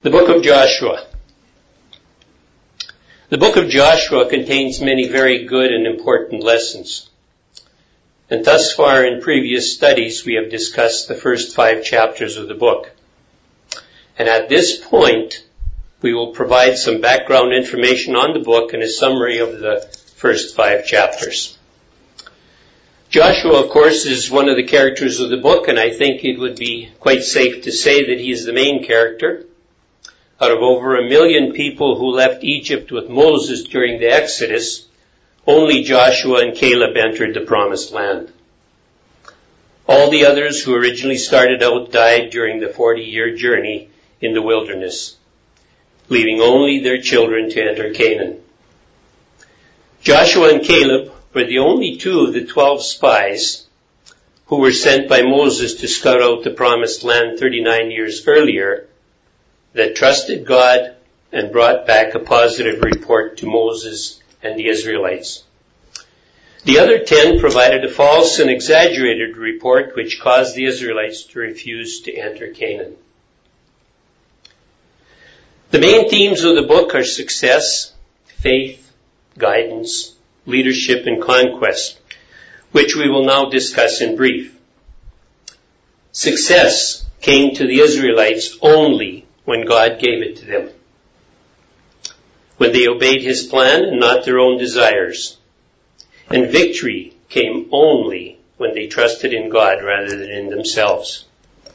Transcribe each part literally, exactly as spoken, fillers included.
The book of Joshua. The book of Joshua contains many very good and important lessons. And thus far in previous studies, we have discussed the first five chapters of the book. And at this point, we will provide some background information on the book and a summary of the first five chapters. Joshua, of course, is one of the characters of the book, and I think it would be quite safe to say that he is the main character. Out of over a million people who left Egypt with Moses during the Exodus, only Joshua and Caleb entered the Promised Land. All the others who originally started out died during the forty-year journey in the wilderness, leaving only their children to enter Canaan. Joshua and Caleb were the only two of the twelve spies who were sent by Moses to scout out the Promised Land thirty-nine years earlier that trusted God and brought back a positive report to Moses and the Israelites. The other ten provided a false and exaggerated report which caused the Israelites to refuse to enter Canaan. The main themes of the book are success, faith, guidance, leadership, and conquest, which we will now discuss in brief. Success came to the Israelites only when God gave it to them, when they obeyed His plan and not their own desires. And victory came only when they trusted in God rather than in themselves.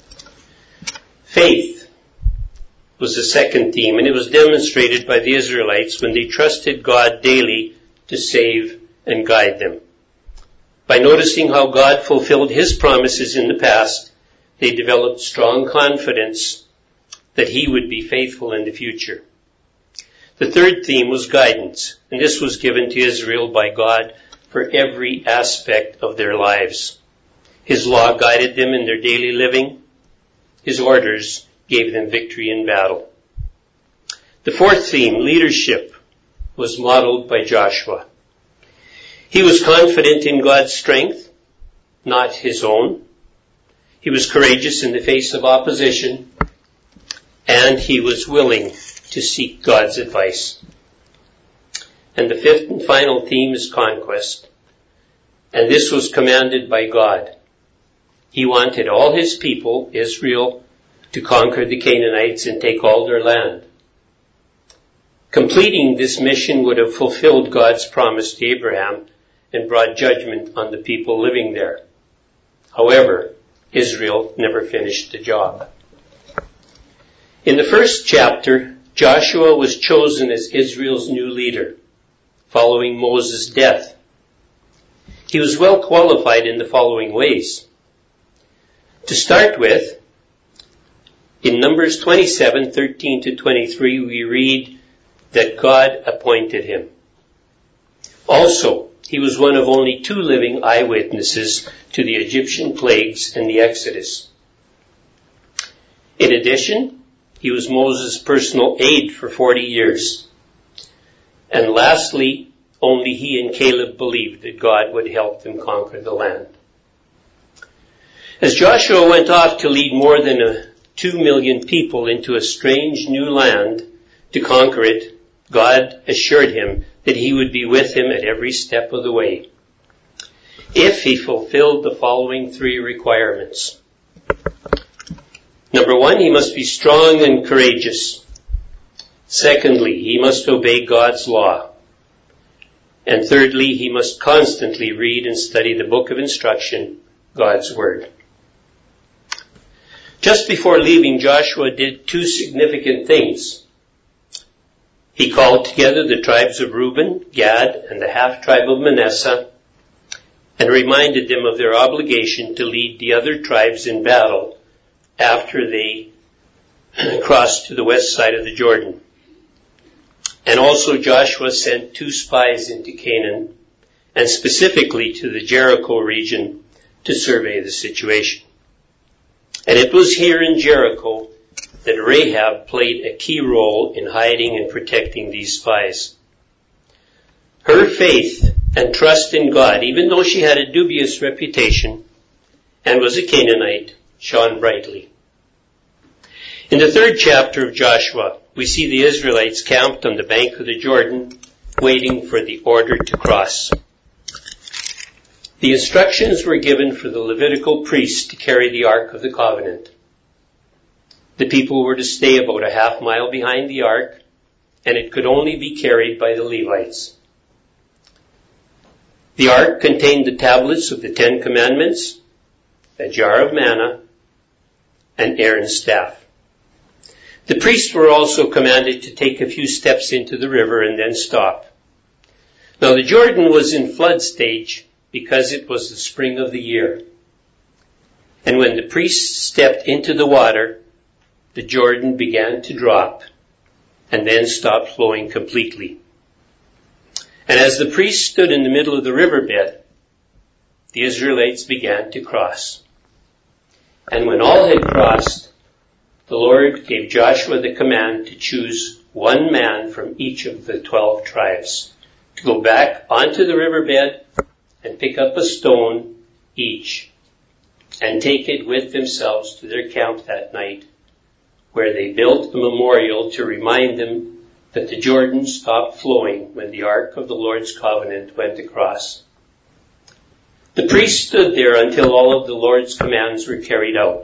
Faith was the second theme, and it was demonstrated by the Israelites when they trusted God daily to save and guide them. By noticing how God fulfilled His promises in the past, they developed strong confidence that He would be faithful in the future. The third theme was guidance, and this was given to Israel by God for every aspect of their lives. His law guided them in their daily living. His orders gave them victory in battle. The fourth theme, leadership, was modeled by Joshua. He was confident in God's strength, not his own. He was courageous in the face of opposition, and he was willing to seek God's advice. And the fifth and final theme is conquest. And this was commanded by God. He wanted all His people, Israel, to conquer the Canaanites and take all their land. Completing this mission would have fulfilled God's promise to Abraham and brought judgment on the people living there. However, Israel never finished the job. In the first chapter, Joshua was chosen as Israel's new leader, following Moses' death. He was well qualified in the following ways. To start with, in Numbers twenty-seven, thirteen to twenty-three, we read that God appointed him. Also, he was one of only two living eyewitnesses to the Egyptian plagues and the Exodus. In addition, he was Moses' personal aide for forty years. And lastly, only he and Caleb believed that God would help them conquer the land. As Joshua went off to lead more than a two million people into a strange new land to conquer it, God assured him that He would be with him at every step of the way, if he fulfilled the following three requirements. Number one, he must be strong and courageous. Secondly, he must obey God's law. And thirdly, he must constantly read and study the book of instruction, God's Word. Just before leaving, Joshua did two significant things. He called together the tribes of Reuben, Gad, and the half-tribe of Manasseh, and reminded them of their obligation to lead the other tribes in battle after they crossed to the west side of the Jordan. And also Joshua sent two spies into Canaan, and specifically to the Jericho region, to survey the situation. And it was here in Jericho that Rahab played a key role in hiding and protecting these spies. Her faith and trust in God, even though she had a dubious reputation and was a Canaanite, shone brightly. In the third chapter of Joshua, we see the Israelites camped on the bank of the Jordan, waiting for the order to cross. The instructions were given for the Levitical priests to carry the Ark of the Covenant. The people were to stay about a half mile behind the Ark, and it could only be carried by the Levites. The Ark contained the tablets of the Ten Commandments, a jar of manna, and Aaron's staff. The priests were also commanded to take a few steps into the river and then stop. Now the Jordan was in flood stage because it was the spring of the year. And when the priests stepped into the water, the Jordan began to drop and then stopped flowing completely. And as the priests stood in the middle of the riverbed, the Israelites began to cross. And when all had crossed, the Lord gave Joshua the command to choose one man from each of the twelve tribes to go back onto the riverbed and pick up a stone each and take it with themselves to their camp that night, where they built a memorial to remind them that the Jordan stopped flowing when the Ark of the Lord's Covenant went across. The priests stood there until all of the Lord's commands were carried out.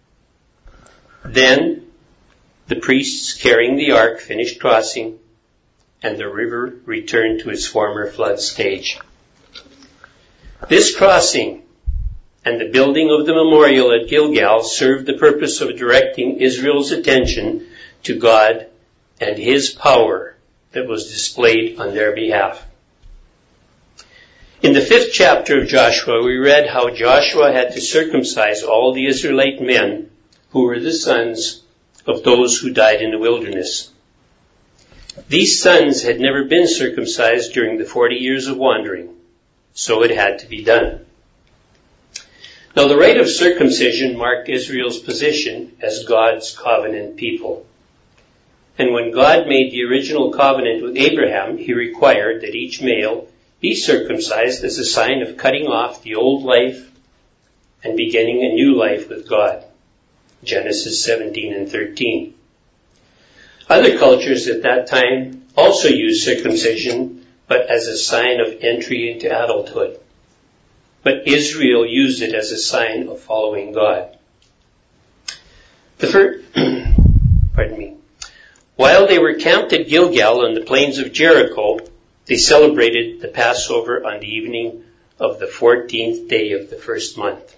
Then the priests carrying the ark finished crossing, and the river returned to its former flood stage. This crossing and the building of the memorial at Gilgal served the purpose of directing Israel's attention to God and His power that was displayed on their behalf. In the fifth chapter of Joshua, we read how Joshua had to circumcise all the Israelite men who were the sons of those who died in the wilderness. These sons had never been circumcised during the forty years of wandering, so it had to be done. Now the rite of circumcision marked Israel's position as God's covenant people. And when God made the original covenant with Abraham, He required that each male be circumcised as a sign of cutting off the old life and beginning a new life with God. Genesis seventeen and thirteen. Other cultures at that time also used circumcision, but as a sign of entry into adulthood. But Israel used it as a sign of following God. The first, pardon me. While they were camped at Gilgal on the plains of Jericho, they celebrated the Passover on the evening of the fourteenth day of the first month.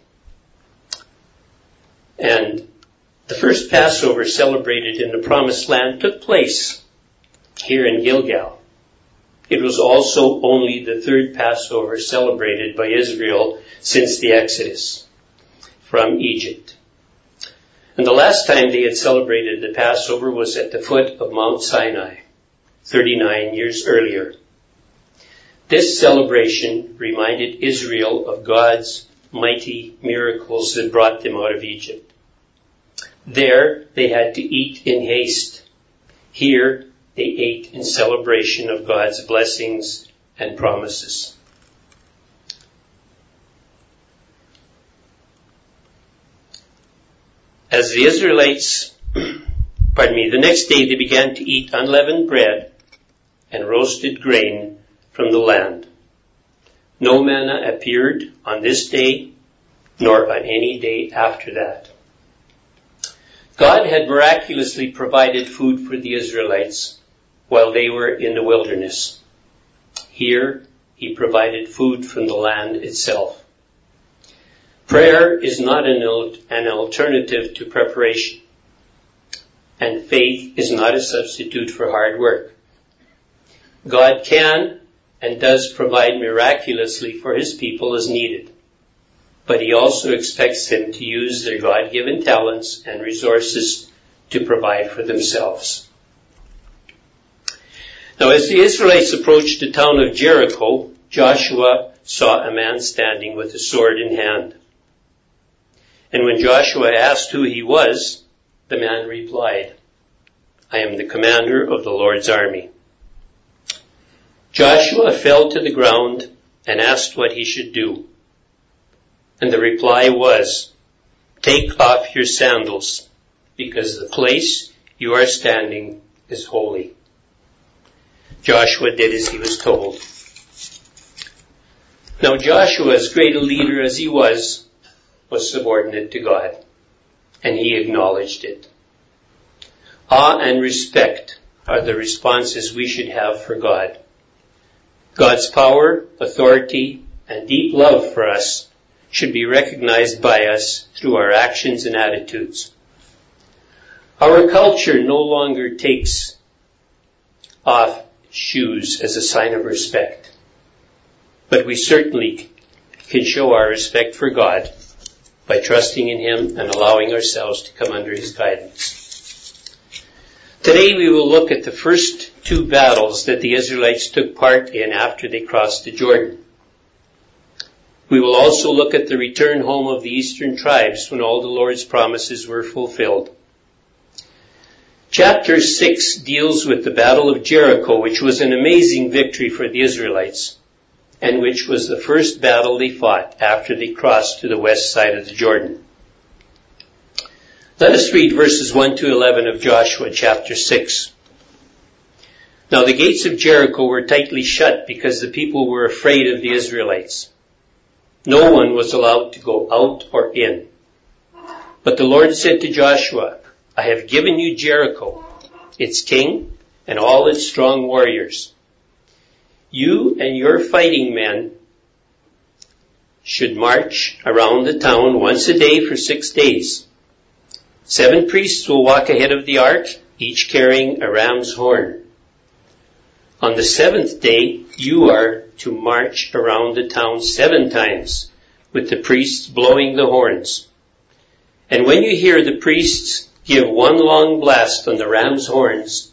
And the first Passover celebrated in the Promised Land took place here in Gilgal. It was also only the third Passover celebrated by Israel since the Exodus from Egypt. And the last time they had celebrated the Passover was at the foot of Mount Sinai, thirty-nine years earlier. This celebration reminded Israel of God's mighty miracles that brought them out of Egypt. There, they had to eat in haste. Here, they ate in celebration of God's blessings and promises. As the Israelites, pardon me, the next day they began to eat unleavened bread and roasted grain from the land. No manna appeared on this day, nor on any day after that. God had miraculously provided food for the Israelites while they were in the wilderness. Here, He provided food from the land itself. Prayer is not an, an alternative to preparation, and faith is not a substitute for hard work. God can and does provide miraculously for His people as needed, but He also expects them to use their God-given talents and resources to provide for themselves. Now, as the Israelites approached the town of Jericho, Joshua saw a man standing with a sword in hand. And when Joshua asked who he was, the man replied, "I am the commander of the Lord's army." Joshua fell to the ground and asked what he should do. And the reply was, "Take off your sandals because the place you are standing is holy." Joshua did as he was told. Now Joshua, as great a leader as he was, was subordinate to God, and he acknowledged it. Awe and respect are the responses we should have for God. God's power, authority, and deep love for us should be recognized by us through our actions and attitudes. Our culture no longer takes off shoes as a sign of respect, but we certainly can show our respect for God by trusting in Him and allowing ourselves to come under His guidance. Today we will look at the first two battles that the Israelites took part in after they crossed the Jordan. We will also look at the return home of the eastern tribes when all the Lord's promises were fulfilled. Chapter six deals with the Battle of Jericho, which was an amazing victory for the Israelites, and which was the first battle they fought after they crossed to the west side of the Jordan. Let us read verses one to eleven of Joshua chapter six. Now the gates of Jericho were tightly shut because the people were afraid of the Israelites. No one was allowed to go out or in. But the Lord said to Joshua, "I have given you Jericho, its king, and all its strong warriors. You and your fighting men should march around the town once a day for six days. Seven priests will walk ahead of the ark, each carrying a ram's horn. On the seventh day, you are to march around the town seven times, with the priests blowing the horns. And when you hear the priests give one long blast on the ram's horns,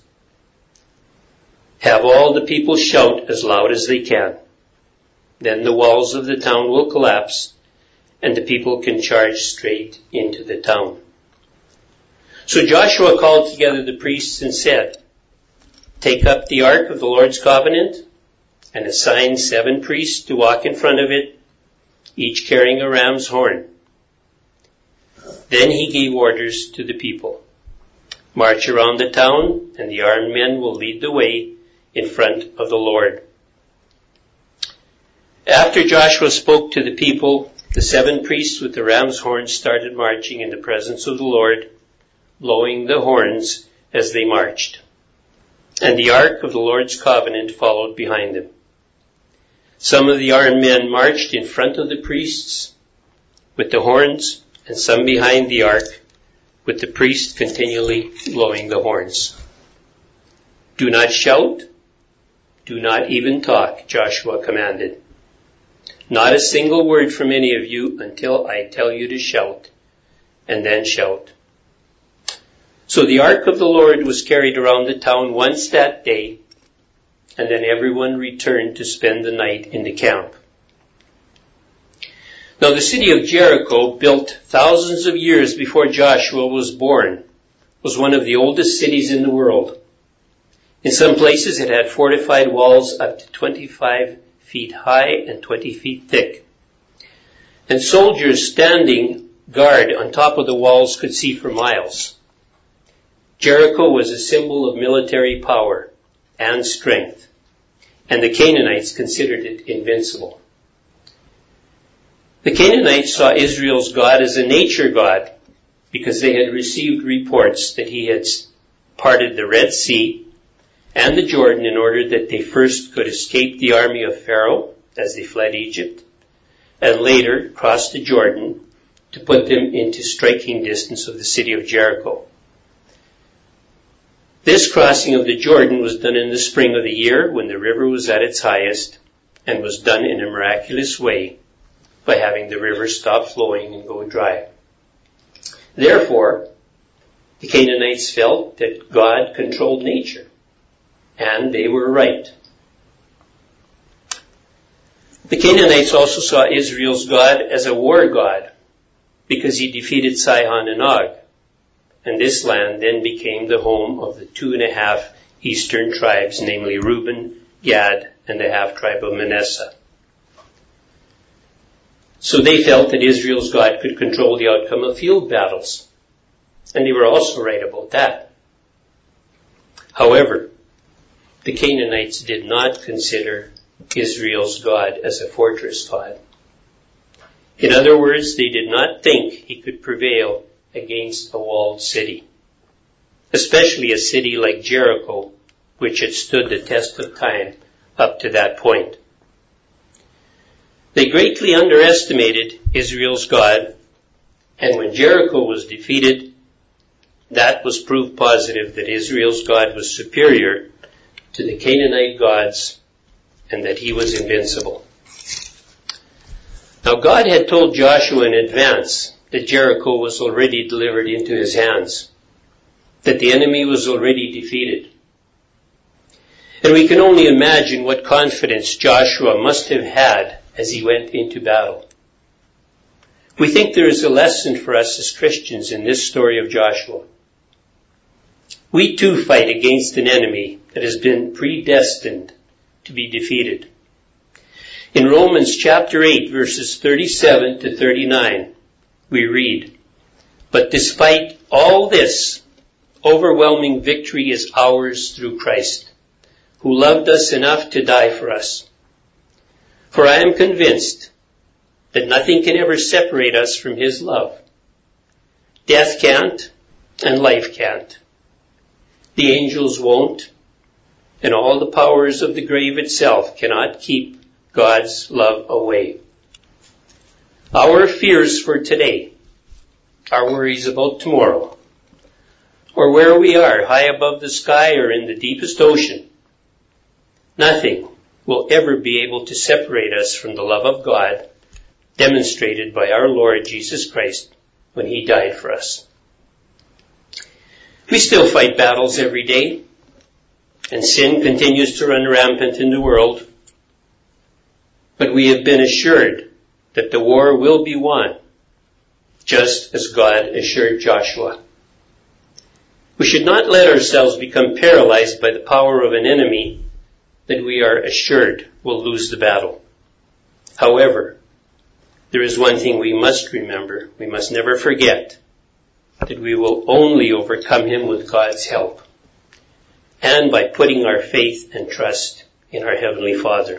have all the people shout as loud as they can. Then the walls of the town will collapse, and the people can charge straight into the town." So Joshua called together the priests and said, "Take up the ark of the Lord's covenant and assign seven priests to walk in front of it, each carrying a ram's horn." Then he gave orders to the people. "March around the town, and the armed men will lead the way in front of the Lord." After Joshua spoke to the people, the seven priests with the ram's horns started marching in the presence of the Lord, blowing the horns as they marched. And the ark of the Lord's covenant followed behind them. Some of the armed men marched in front of the priests with the horns, and some behind the ark, with the priests continually blowing the horns. "Do not shout, do not even talk," Joshua commanded. "Not a single word from any of you until I tell you to shout, and then shout." So the ark of the Lord was carried around the town once that day, and then everyone returned to spend the night in the camp. Now the city of Jericho, built thousands of years before Joshua was born, was one of the oldest cities in the world. In some places it had fortified walls up to twenty-five feet high and twenty feet thick. And soldiers standing guard on top of the walls could see for miles. Jericho was a symbol of military power and strength, and the Canaanites considered it invincible. The Canaanites saw Israel's God as a nature god because they had received reports that he had parted the Red Sea and the Jordan in order that they first could escape the army of Pharaoh as they fled Egypt, and later cross the Jordan to put them into striking distance of the city of Jericho. This crossing of the Jordan was done in the spring of the year when the river was at its highest, and was done in a miraculous way by having the river stop flowing and go dry. Therefore, the Canaanites felt that God controlled nature, and they were right. The Canaanites also saw Israel's God as a war god because he defeated Sihon and Og. And this land then became the home of the two and a half eastern tribes, namely Reuben, Gad, and the half-tribe of Manasseh. So they felt that Israel's God could control the outcome of field battles. and they were also right about that. However, the Canaanites did not consider Israel's God as a fortress god. In other words, they did not think he could prevail against a walled city, especially a city like Jericho, which had stood the test of time up to that point. They greatly underestimated Israel's God, and when Jericho was defeated, that was proof positive that Israel's God was superior to the Canaanite gods and that he was invincible. Now God had told Joshua in advance that Jericho was already delivered into his hands, that the enemy was already defeated. And we can only imagine what confidence Joshua must have had as he went into battle. We think there is a lesson for us as Christians in this story of Joshua. We too fight against an enemy that has been predestined to be defeated. In Romans chapter eight, verses thirty-seven to thirty-nine, we read, "But despite all this, overwhelming victory is ours through Christ, who loved us enough to die for us. For I am convinced that nothing can ever separate us from his love. Death can't, and life can't. The angels won't, and all the powers of the grave itself cannot keep God's love away. Our fears for today, our worries about tomorrow, or where we are, high above the sky or in the deepest ocean, nothing will ever be able to separate us from the love of God demonstrated by our Lord Jesus Christ when he died for us." We still fight battles every day, and sin continues to run rampant in the world. But we have been assured that the war will be won, just as God assured Joshua. We should not let ourselves become paralyzed by the power of an enemy that we are assured will lose the battle. However, there is one thing we must remember. We must never forget that we will only overcome him with God's help and by putting our faith and trust in our Heavenly Father.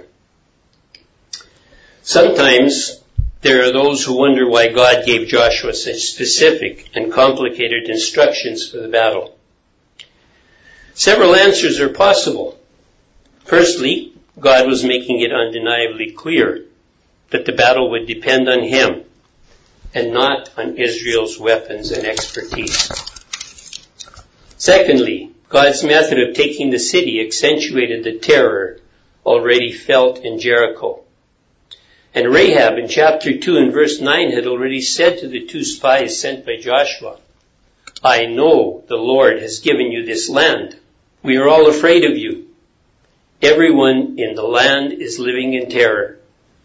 Sometimes there are those who wonder why God gave Joshua such specific and complicated instructions for the battle. Several answers are possible. Firstly, God was making it undeniably clear that the battle would depend on him and not on Israel's weapons and expertise. Secondly, God's method of taking the city accentuated the terror already felt in Jericho. And Rahab in chapter two and verse nine had already said to the two spies sent by Joshua, "I know the Lord has given you this land. We are all afraid of you. Everyone in the land is living in terror."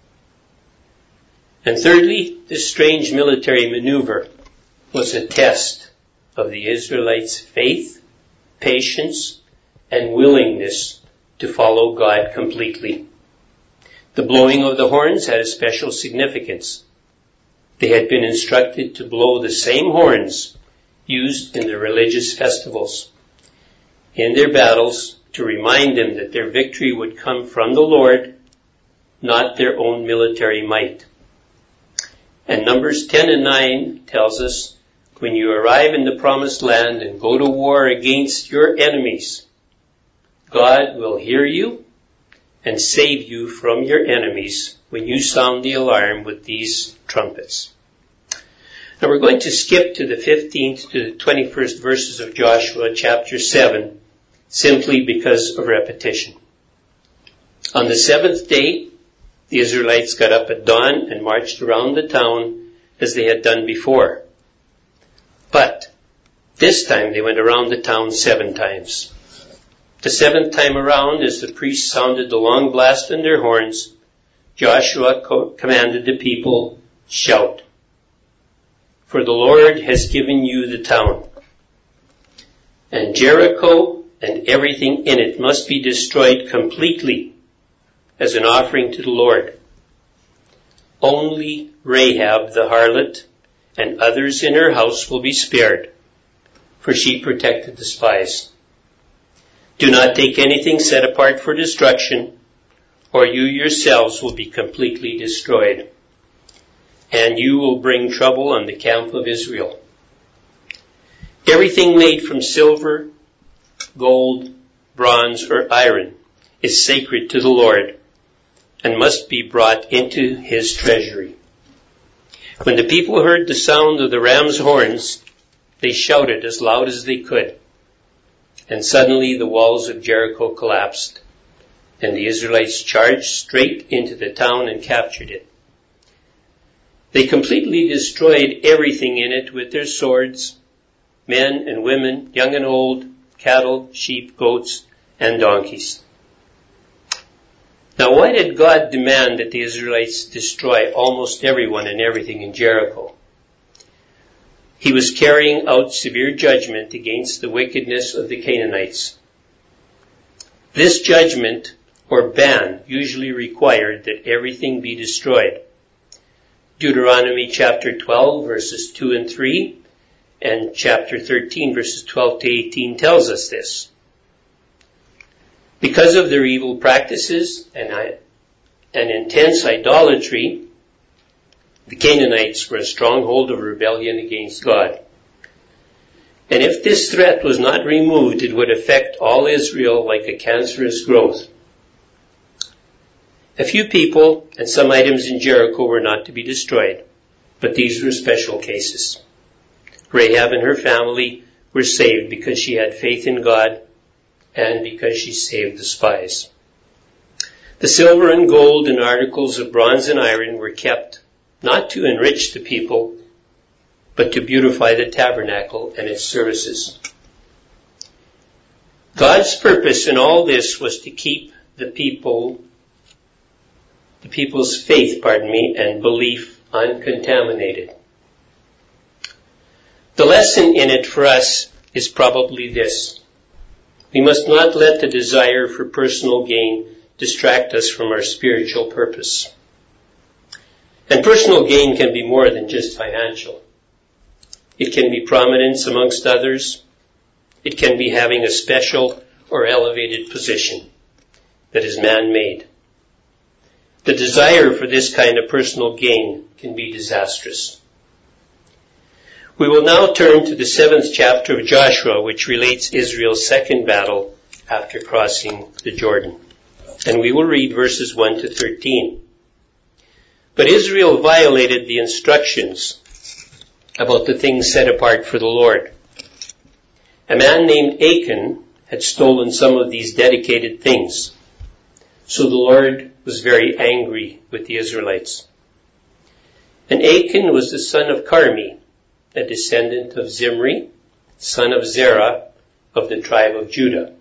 And thirdly, this strange military maneuver was a test of the Israelites' faith, patience, and willingness to follow God completely. The blowing of the horns had a special significance. They had been instructed to blow the same horns used in the religious festivals in their battles to remind them that their victory would come from the Lord, not their own military might. And Numbers ten and nine tells us, when you arrive in the promised land and go to war against your enemies, God will hear you and save you from your enemies when you sound the alarm with these trumpets. Now we're going to skip to the fifteenth to the twenty-first verses of Joshua chapter seven, simply because of repetition. On the seventh day, the Israelites got up at dawn and marched around the town as they had done before. But this time they went around the town seven times. The seventh time around, as the priests sounded the long blast in their horns, Joshua co- commanded the people, "Shout, for the Lord has given you the town. And Jericho and everything in it must be destroyed completely as an offering to the Lord. Only Rahab the harlot and others in her house will be spared, for she protected the spies. Do not take anything set apart for destruction, or you yourselves will be completely destroyed, and you will bring trouble on the camp of Israel. Everything made from silver, gold, bronze, or iron is sacred to the Lord and must be brought into his treasury. When the people heard the sound of the ram's horns, they shouted as loud as they could. And suddenly the walls of Jericho collapsed, and the Israelites charged straight into the town and captured it. They completely destroyed everything in it with their swords, men and women, young and old, cattle, sheep, goats, and donkeys. Now, why did God demand that the Israelites destroy almost everyone and everything in Jericho? He was carrying out severe judgment against the wickedness of the Canaanites. This judgment or ban usually required that everything be destroyed. Deuteronomy chapter twelve, verses two and three, and chapter thirteen, verses twelve to eighteen tells us this. Because of their evil practices and, and intense idolatry, the Canaanites were a stronghold of rebellion against God. And if this threat was not removed, it would affect all Israel like a cancerous growth. A few people and some items in Jericho were not to be destroyed, but these were special cases. Rahab and her family were saved because she had faith in God and because she saved the spies. The silver and gold and articles of bronze and iron were kept not to enrich the people, but to beautify the tabernacle and its services. God's purpose in all this was to keep the people, the people's faith, pardon me, and belief uncontaminated. The lesson in it for us is probably this. We must not let the desire for personal gain distract us from our spiritual purpose. And personal gain can be more than just financial. It can be prominence amongst others. It can be having a special or elevated position that is man-made. The desire for this kind of personal gain can be disastrous. We will now turn to the seventh chapter of Joshua, which relates Israel's second battle after crossing the Jordan. And we will read verses one to thirteen. But Israel violated the instructions about the things set apart for the Lord. A man named Achan had stolen some of these dedicated things. So the Lord was very angry with the Israelites. And Achan was the son of Carmi, a descendant of Zimri, son of Zerah, of the tribe of Judah.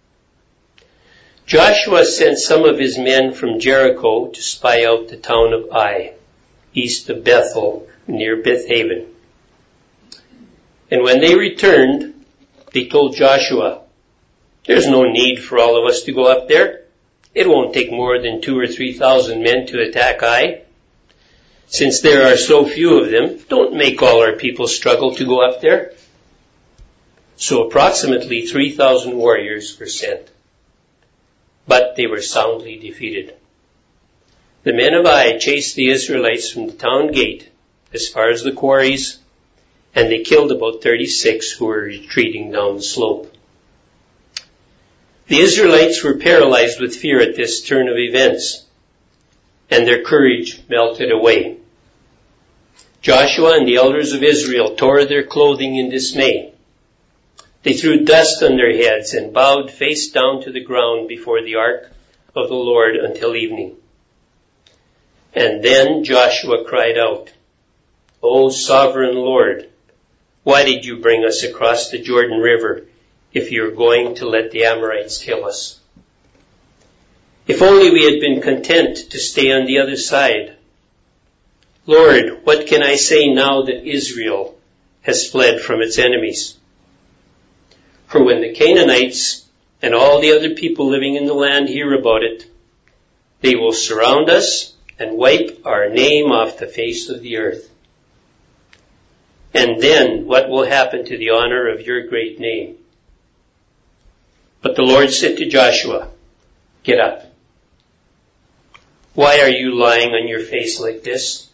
Joshua sent some of his men from Jericho to spy out the town of Ai, east of Bethel, near Beth-Haven. And when they returned, they told Joshua, "There's no need for all of us to go up there. It won't take more than two or three thousand men to attack Ai. Since there are so few of them, don't make all our people struggle to go up there." So approximately three thousand warriors were sent. But they were soundly defeated. The men of Ai chased the Israelites from the town gate as far as the quarries, and they killed about thirty-six who were retreating down the slope. The Israelites were paralyzed with fear at this turn of events, and their courage melted away. Joshua and the elders of Israel tore their clothing in dismay. They threw dust on their heads and bowed face down to the ground before the ark of the Lord until evening. And then Joshua cried out, "O sovereign Lord, why did you bring us across the Jordan River if you're going to let the Amorites kill us? If only we had been content to stay on the other side. Lord, what can I say now that Israel has fled from its enemies? For when the Canaanites and all the other people living in the land hear about it, they will surround us and wipe our name off the face of the earth." And then what will happen to the honor of your great name? But the Lord said to Joshua, get up. Why are you lying on your face like this?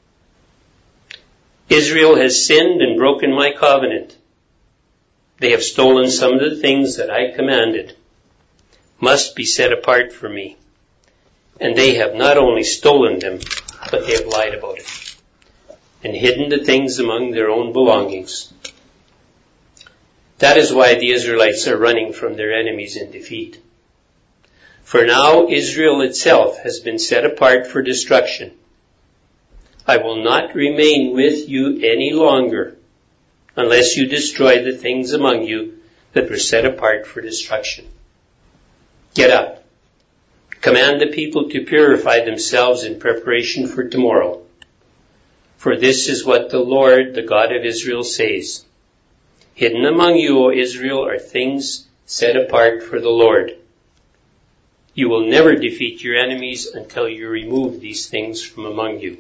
Israel has sinned and broken my covenant. They have stolen some of the things that I commanded, must be set apart for me. And they have not only stolen them, but they have lied about it, and hidden the things among their own belongings. That is why the Israelites are running from their enemies in defeat. For now Israel itself has been set apart for destruction. I will not remain with you any longer unless you destroy the things among you that were set apart for destruction. Get up. Command the people to purify themselves in preparation for tomorrow. For this is what the Lord, the God of Israel, says. Hidden among you, O Israel, are things set apart for the Lord. You will never defeat your enemies until you remove these things from among you.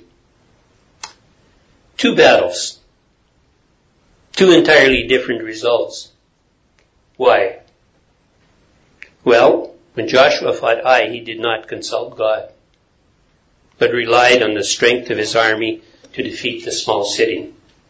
Two battles. Two entirely different results. Why? Well, when Joshua fought Ai, he did not consult God, but relied on the strength of his army to defeat the small city.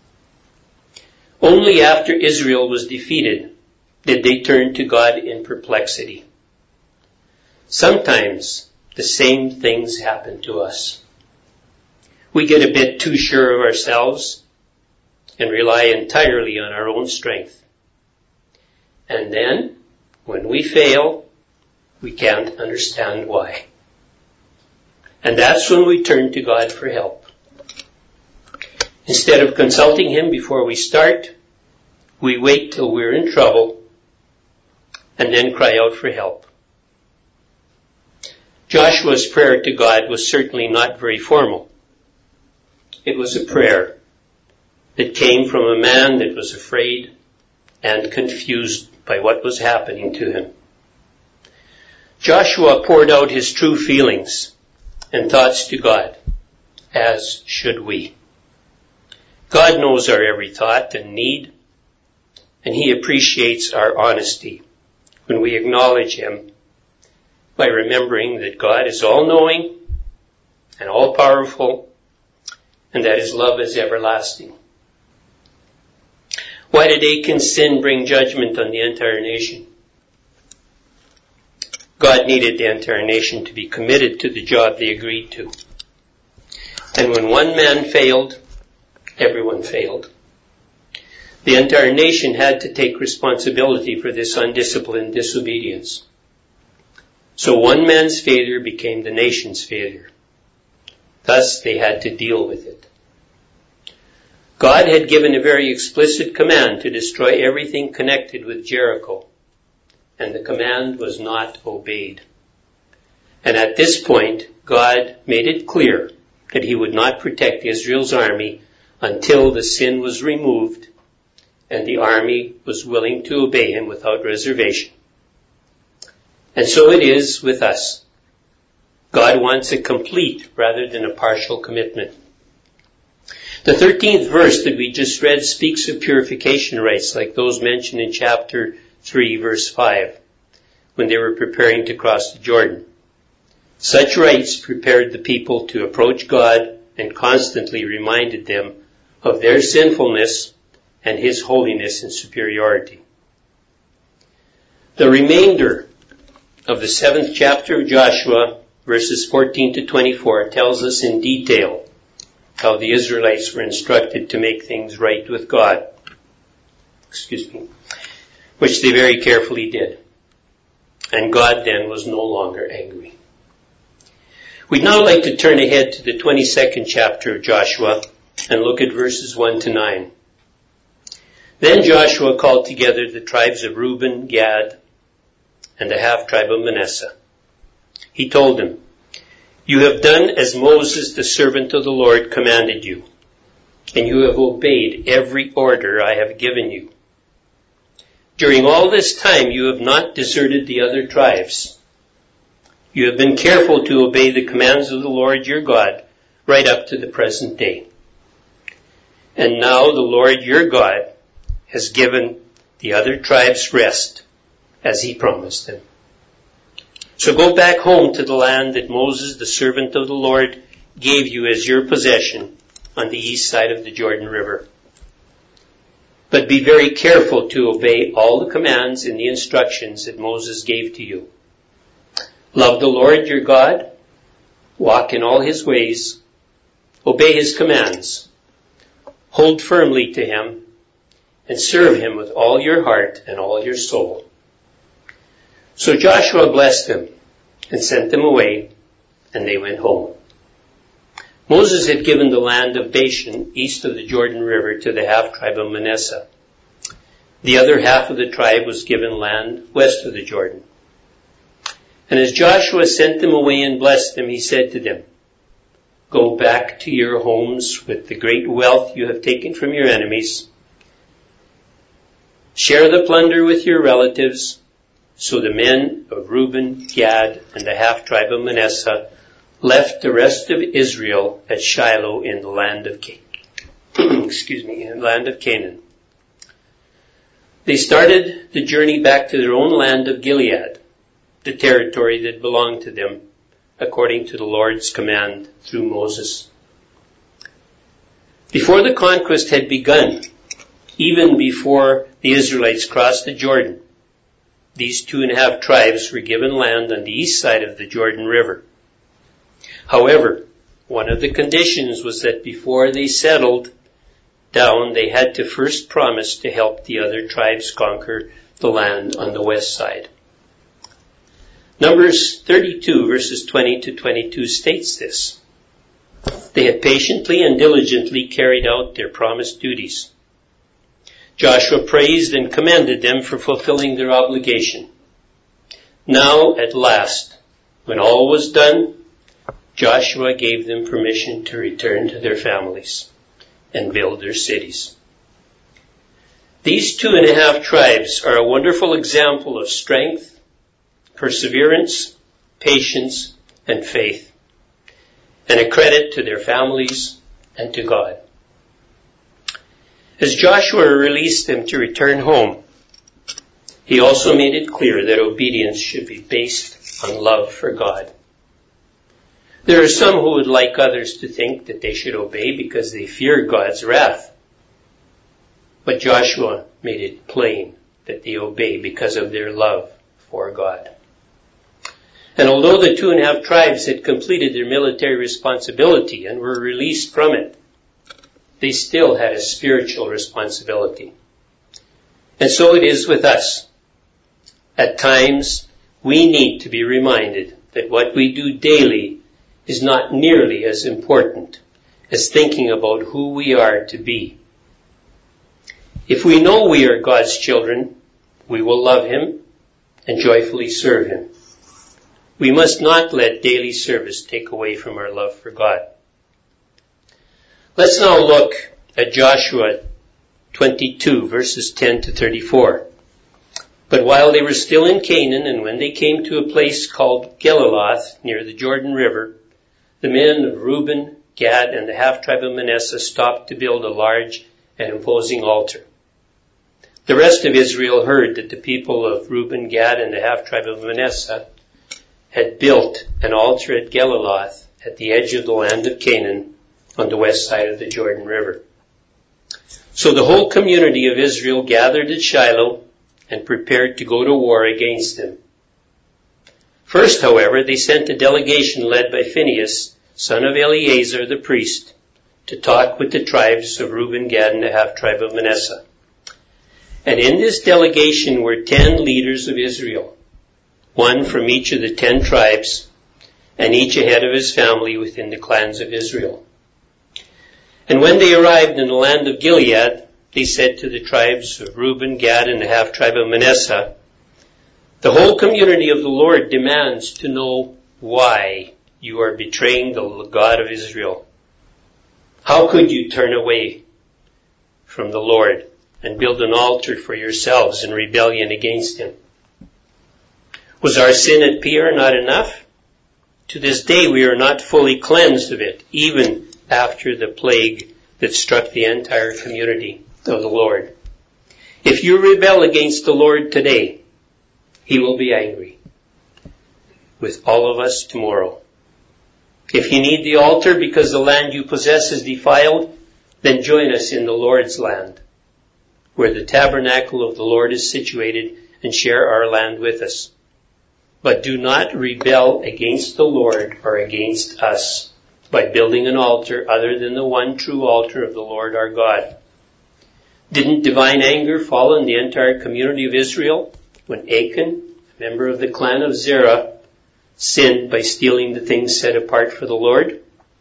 Only after Israel was defeated did they turn to God in perplexity. Sometimes the same things happen to us. We get a bit too sure of ourselves and rely entirely on our own strength. And then, when we fail, we can't understand why. And that's when we turn to God for help. Instead of consulting Him before we start, we wait till we're in trouble and then cry out for help. Joshua's prayer to God was certainly not very formal. It was a prayer that came from a man that was afraid and confused by what was happening to him. Joshua poured out his true feelings and thoughts to God, as should we. God knows our every thought and need, and He appreciates our honesty when we acknowledge Him by remembering that God is all-knowing and all-powerful, and that His love is everlasting. Why did Achan's sin bring judgment on the entire nation? God needed the entire nation to be committed to the job they agreed to. And when one man failed, everyone failed. The entire nation had to take responsibility for this undisciplined disobedience. So one man's failure became the nation's failure. Thus, they had to deal with it. God had given a very explicit command to destroy everything connected with Jericho, and the command was not obeyed. And at this point, God made it clear that He would not protect Israel's army until the sin was removed and the army was willing to obey Him without reservation. And so it is with us. God wants a complete rather than a partial commitment. The thirteenth verse that we just read speaks of purification rites like those mentioned in chapter three, verse five, when they were preparing to cross the Jordan. Such rites prepared the people to approach God and constantly reminded them of their sinfulness and His holiness and superiority. The remainder of the seventh chapter of Joshua, verses fourteen to twenty-four, tells us in detail how the Israelites were instructed to make things right with God. Excuse me. Which they very carefully did. And God then was no longer angry. We'd now like to turn ahead to the twenty-second chapter of Joshua and look at verses one to nine. Then Joshua called together the tribes of Reuben, Gad, and the half-tribe of Manasseh. He told them, "You have done as Moses, the servant of the Lord, commanded you, and you have obeyed every order I have given you. During all this time, you have not deserted the other tribes. You have been careful to obey the commands of the Lord your God right up to the present day. And now the Lord your God has given the other tribes rest, as he promised them. So go back home to the land that Moses, the servant of the Lord, gave you as your possession on the east side of the Jordan River. But be very careful to obey all the commands and the instructions that Moses gave to you. Love the Lord your God, walk in all his ways, obey his commands, hold firmly to him, and serve him with all your heart and all your soul. So Joshua blessed them and sent them away, and they went home. Moses had given the land of Bashan east of the Jordan River to the half-tribe of Manasseh. The other half of the tribe was given land west of the Jordan. And as Joshua sent them away and blessed them, he said to them, go back to your homes with the great wealth you have taken from your enemies. Share the plunder with your relatives. So the men of Reuben, Gad, and the half-tribe of Manasseh left the rest of Israel at Shiloh in the land of Canaan. Excuse me, in the land of Canaan. They started the journey back to their own land of Gilead, the territory that belonged to them, according to the Lord's command through Moses. Before the conquest had begun, even before the Israelites crossed the Jordan, these two and a half tribes were given land on the east side of the Jordan River. However, one of the conditions was that before they settled down, they had to first promise to help the other tribes conquer the land on the west side. Numbers thirty-two, verses twenty to twenty-two states this. They had patiently and diligently carried out their promised duties. Joshua praised and commended them for fulfilling their obligation. Now, at last, when all was done, Joshua gave them permission to return to their families and build their cities. These two and a half tribes are a wonderful example of strength, perseverance, patience, and faith, and a credit to their families and to God. As Joshua released them to return home, he also made it clear that obedience should be based on love for God. There are some who would like others to think that they should obey because they fear God's wrath. But Joshua made it plain that they obey because of their love for God. And although the two and a half tribes had completed their military responsibility and were released from it, they still had a spiritual responsibility. And so it is with us. At times, we need to be reminded that what we do daily is not nearly as important as thinking about who we are to be. If we know we are God's children, we will love him and joyfully serve him. We must not let daily service take away from our love for God. Let's now look at Joshua twenty-two, verses ten to thirty-four. But while they were still in Canaan, and when they came to a place called Geliloth, near the Jordan River, the men of Reuben, Gad, and the half-tribe of Manasseh stopped to build a large and imposing altar. The rest of Israel heard that the people of Reuben, Gad, and the half-tribe of Manasseh had built an altar at Geliloth at the edge of the land of Canaan on the west side of the Jordan River. So the whole community of Israel gathered at Shiloh and prepared to go to war against them. First, however, they sent a delegation led by Phinehas, son of Eleazar the priest, to talk with the tribes of Reuben, Gad, and the half-tribe of Manasseh. And in this delegation were ten leaders of Israel, one from each of the ten tribes, and each a head of his family within the clans of Israel. And when they arrived in the land of Gilead, they said to the tribes of Reuben, Gad, and the half-tribe of Manasseh, the whole community of the Lord demands to know why you are betraying the God of Israel. How could you turn away from the Lord and build an altar for yourselves in rebellion against him? Was our sin at Peor not enough? To this day we are not fully cleansed of it, even after the plague that struck the entire community of the Lord. If you rebel against the Lord today, He will be angry with all of us tomorrow. If you need the altar because the land you possess is defiled, then join us in the Lord's land, where the tabernacle of the Lord is situated, and share our land with us. But do not rebel against the Lord or against us by building an altar other than the one true altar of the Lord our God. Didn't divine anger fall on the entire community of Israel when Achan, a member of the clan of Zerah, sinned by stealing the things set apart for the Lord?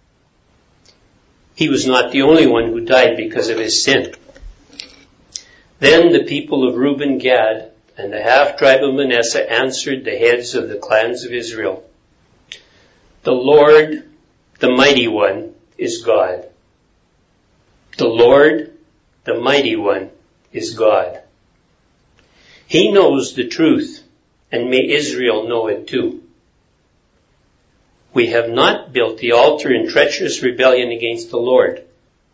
He was not the only one who died because of his sin. Then the people of Reuben, Gad, and the half-tribe of Manasseh answered the heads of the clans of Israel. The Lord, the Mighty One, is God. The Lord, the Mighty One, is God. He knows the truth, and may Israel know it too. We have not built the altar in treacherous rebellion against the Lord.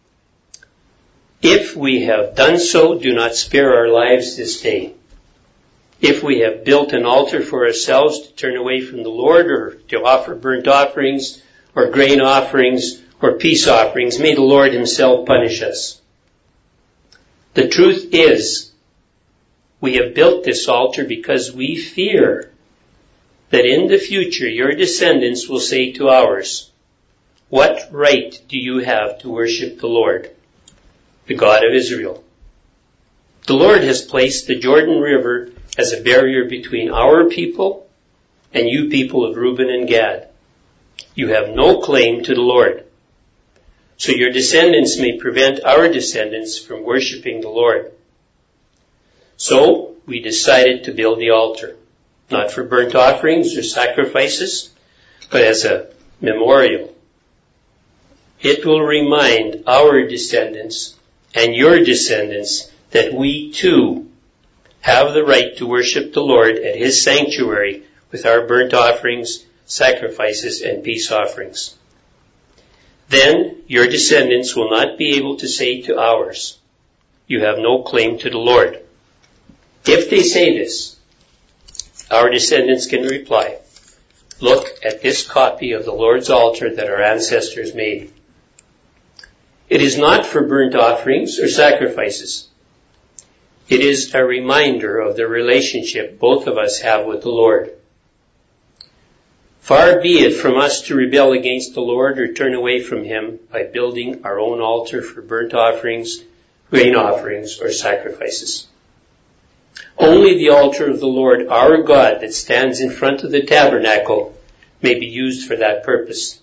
If we have done so, do not spare our lives this day. If we have built an altar for ourselves to turn away from the Lord, or to offer burnt offerings, or grain offerings, or peace offerings, may the Lord Himself punish us. The truth is, we have built this altar because we fear that in the future your descendants will say to ours, "What right do you have to worship the Lord, the God of Israel?" The Lord has placed the Jordan River as a barrier between our people and you people of Reuben and Gad. You have no claim to the Lord. So your descendants may prevent our descendants from worshiping the Lord. So we decided to build the altar, not for burnt offerings or sacrifices, but as a memorial. It will remind our descendants and your descendants that we too have the right to worship the Lord at His sanctuary with our burnt offerings, sacrifices, and peace offerings. Then your descendants will not be able to say to ours, "You have no claim to the Lord." If they say this, our descendants can reply, "Look at this copy of the Lord's altar that our ancestors made." It is not for burnt offerings or sacrifices. It is a reminder of the relationship both of us have with the Lord. Far be it from us to rebel against the Lord or turn away from Him by building our own altar for burnt offerings, grain offerings, or sacrifices. Only the altar of the Lord our God that stands in front of the tabernacle may be used for that purpose.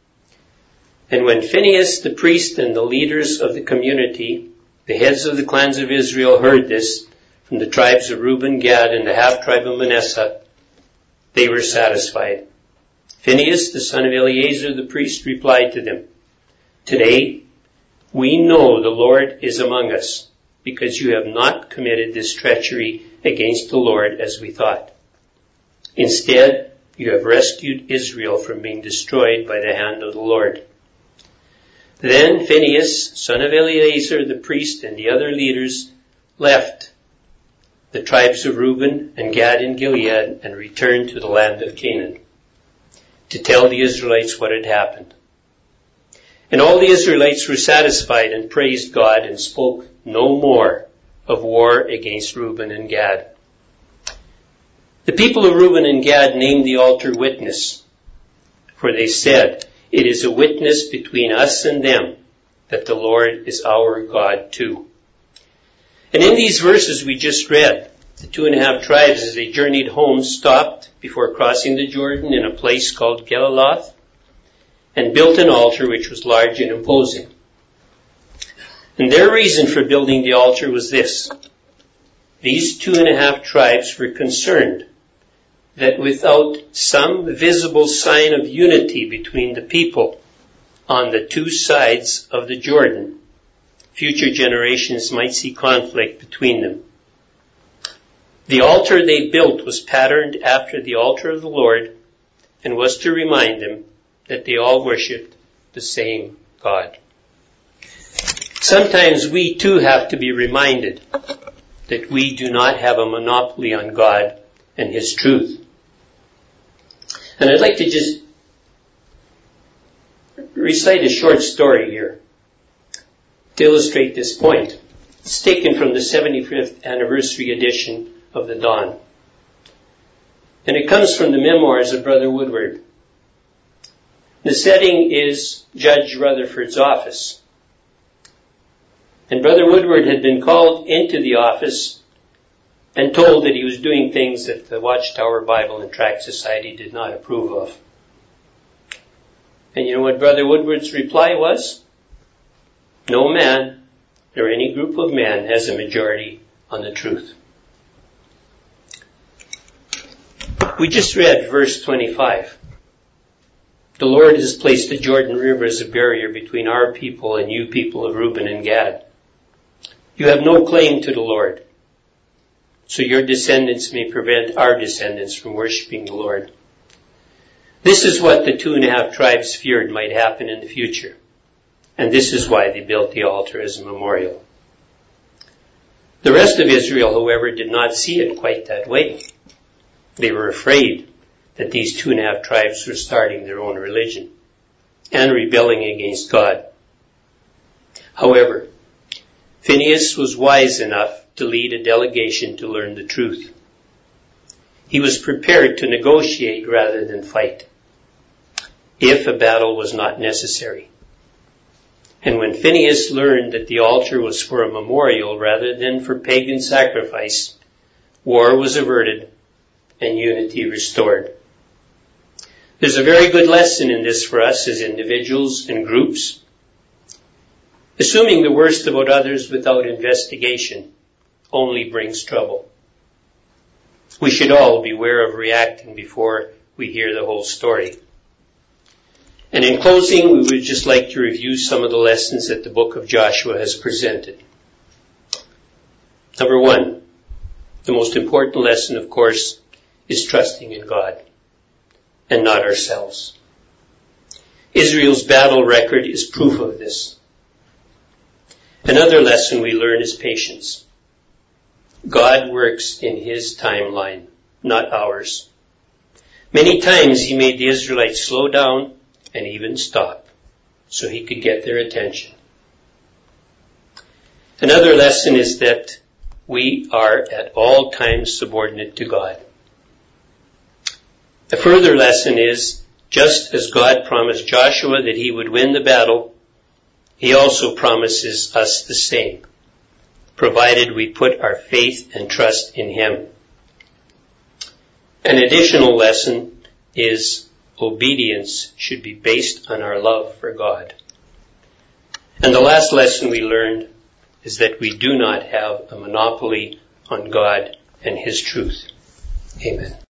And when Phinehas the priest and the leaders of the community, the heads of the clans of Israel, heard this from the tribes of Reuben, Gad, and the half-tribe of Manasseh, they were satisfied. Phinehas, the son of Eleazar the priest, replied to them, "Today we know the Lord is among us, because you have not committed this treachery against the Lord as we thought. Instead, you have rescued Israel from being destroyed by the hand of the Lord." Then Phinehas, son of Eleazar the priest, and the other leaders left the tribes of Reuben and Gad and Gilead and returned to the land of Canaan to tell the Israelites what had happened. And all the Israelites were satisfied and praised God and spoke no more of war against Reuben and Gad. The people of Reuben and Gad named the altar Witness, for they said, "It is a witness between us and them that the Lord is our God too." And in these verses we just read, the two and a half tribes, as they journeyed home, stopped before crossing the Jordan in a place called Geliloth and built an altar which was large and imposing. And their reason for building the altar was this. These two and a half tribes were concerned that without some visible sign of unity between the people on the two sides of the Jordan, future generations might see conflict between them. The altar they built was patterned after the altar of the Lord and was to remind them that they all worshipped the same God. Sometimes we too have to be reminded that we do not have a monopoly on God and His truth. And I'd like to just recite a short story here to illustrate this point. It's taken from the seventy-fifth anniversary edition of the Dawn. And it comes from the memoirs of Brother Woodward. The setting is Judge Rutherford's office. And Brother Woodward had been called into the office and told that he was doing things that the Watchtower Bible and Tract Society did not approve of. And you know what Brother Woodward's reply was? No man, nor any group of men, has a majority on the truth. We just read verse twenty-five. The Lord has placed the Jordan River as a barrier between our people and you people of Reuben and Gad. You have no claim to the Lord, so your descendants may prevent our descendants from worshiping the Lord. This is what the two and a half tribes feared might happen in the future, and this is why they built the altar as a memorial. The rest of Israel, however, did not see it quite that way. They were afraid that these two and a half tribes were starting their own religion and rebelling against God. However, Phinehas was wise enough to lead a delegation to learn the truth. He was prepared to negotiate rather than fight, if a battle was not necessary. And when Phinehas learned that the altar was for a memorial rather than for pagan sacrifice, war was averted and unity restored. There's a very good lesson in this for us as individuals and groups. Assuming the worst about others without investigation only brings trouble. We should all beware of reacting before we hear the whole story. And in closing, we would just like to review some of the lessons that the book of Joshua has presented. Number one, the most important lesson, of course, is trusting in God and not ourselves. Israel's battle record is proof of this. Another lesson we learn is patience. God works in His timeline, not ours. Many times He made the Israelites slow down and even stop so He could get their attention. Another lesson is that we are at all times subordinate to God. A further lesson is, just as God promised Joshua that he would win the battle, He also promises us the same, provided we put our faith and trust in Him. An additional lesson is obedience should be based on our love for God. And the last lesson we learned is that we do not have a monopoly on God and His truth. Amen.